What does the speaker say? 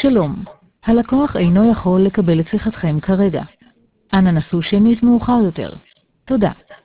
שלום, הלקוח אינו יכול לקבל את שיחתכם כרגע. אנא נסו שמית מאוחר יותר. תודה.